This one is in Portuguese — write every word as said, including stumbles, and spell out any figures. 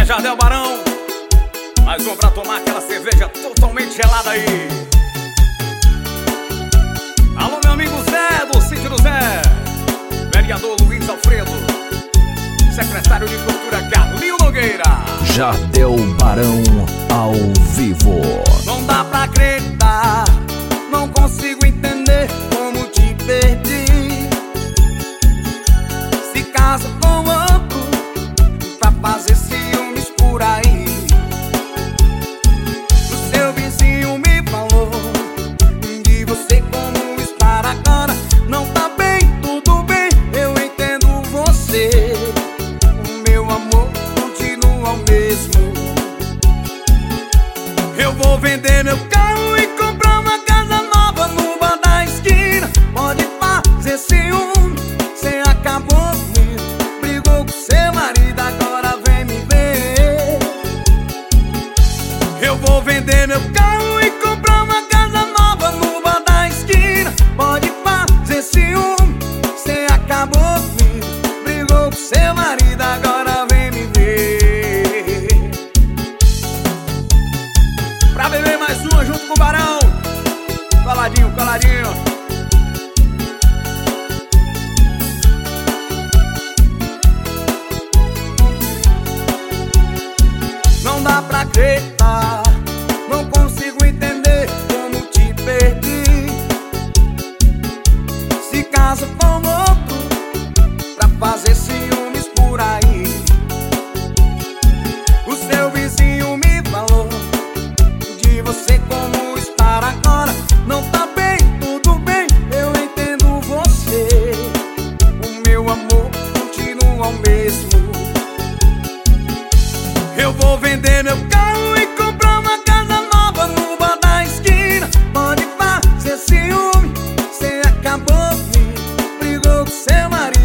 Jardel Barão. Mais um pra tomar aquela cerveja totalmente gelada aí. Alô, meu amigo Zé, do sítio do Zé. Vereador Luiz Alfredo. Secretário de Cultura Carlinho Nogueira. Jardel Barão ao vivo. Não dá pra acreditar, não consigo entender como te perdi. Se casa com outro pra fazer ciúmes por aí. O seu vizinho me falou de você como estar agora. Não tá bem, tudo bem, eu entendo você. O meu amor continua o mesmo. Eu vou vender meu carro e comprar uma casa nova no bar da esquina. Pode fazer ciúme, cê acabou comigo. Brigou com seu marido, agora vem me ver. Eu vou vender meu carro e comprar uma casa nova no bar da esquina. Pode fazer ciúme, cê acabou comigo. Brigou com seu marido, agora vem me ver. Pra beber mais uma junto com o Barão. Coladinho, coladinho. Não dá pra acreditar, não consigo entender como te perdi. Se casa com outro pra fazer ciúmes por aí. O seu vizinho me falou de você como estar agora. Não tá bem, tudo bem, eu entendo você. O meu amor continua o mesmo. Eu vou vender meu carro e comprar uma casa nova no bar da esquina. Pode fazer ciúme, cê acabou comigo. Brigou com seu marido.